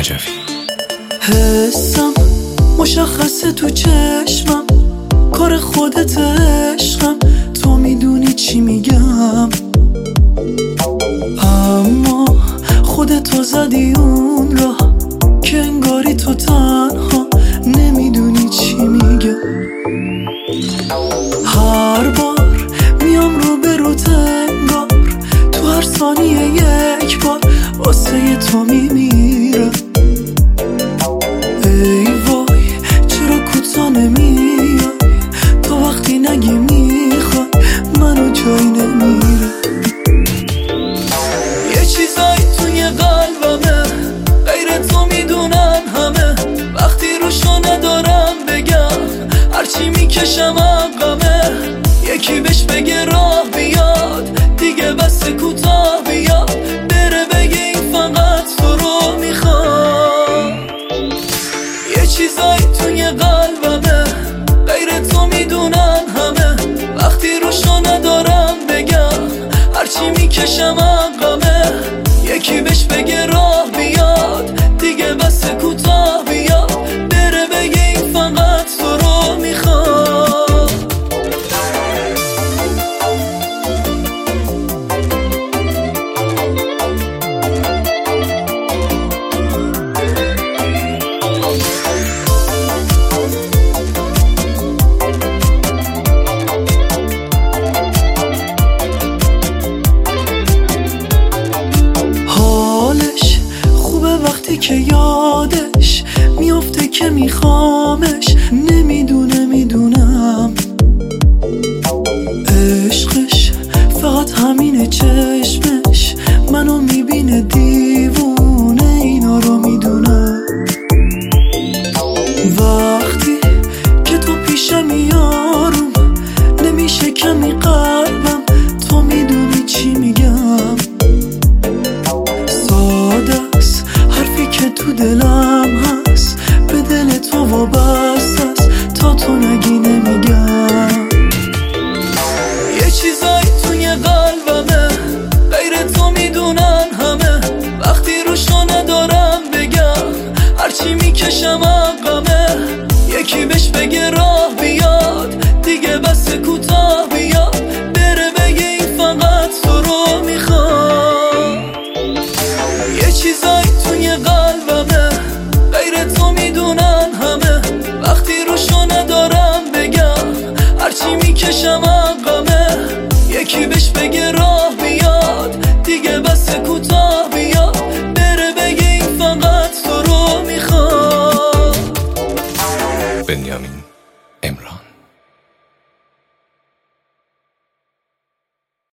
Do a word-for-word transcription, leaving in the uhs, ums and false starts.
رجوی. حسم مشخصه تو چشمم، کار خودت عشقم، تو میدونی چی میگم، اما خودتو زدی اون راه که انگاری تو تنها نمیدونی چی میگم. هر بار میام رو به رو تنگار، تو هر ثانیه یک بار واسه تو میمیرم. ای وای چرا کوتا نمیای، تو وقتی نگی میخوای منو جایی نمیره. یه چیزایی توی قلبمه غیر تو میدونن همه، وقتی روشو ندارم بگم هرچی میکشم عقبه. یکی بهش بگه راه بیاد دیگه بس کوتاه بیاد، بره بگه این فقط تو رو میخواد. یه چیزایی توی قلبمه غیر تو میدونن همه، وقتی روشو ندارم بگم هرچی میکشم عقبه. یکی بهش بگه راه بیاد دیگه بس کوتاه بیاد، بره بگه این فقط تو رو میخواد. حالش خوبه وقتی که یادش میفته که میخوامش، نمیدونه میدونم عشقش فقط همینه، چشمش منو میبینه دیوونه، اینا رو میدونم. وقتی که تو پیشمی یارم نمیشه کمی قلبم، تو میدونی چی میگم. ساده است حرفی که تو دلم هست، به دل تو وابسته است، تا تو نگی نمیگم. یه چیزایی توی قلبمه غیر تو میدونن همه، وقتی روشو ندارم بگم هرچی میکشم عقبه. یکی بهش بگه راه بیاد دیگه بس کوتاه بیاد، بره بگه این فقط تو رو میخواد. یه چیزایی توی قلبمه غیر تو میدونن همه، وقتی روشو ندارم بگم هرچی میکشم عقبه. یکی بهش بگه راه بیاد دیگه بس کوتاه بیاد، بره بگه این فقط تو رو میخواد. بنیامین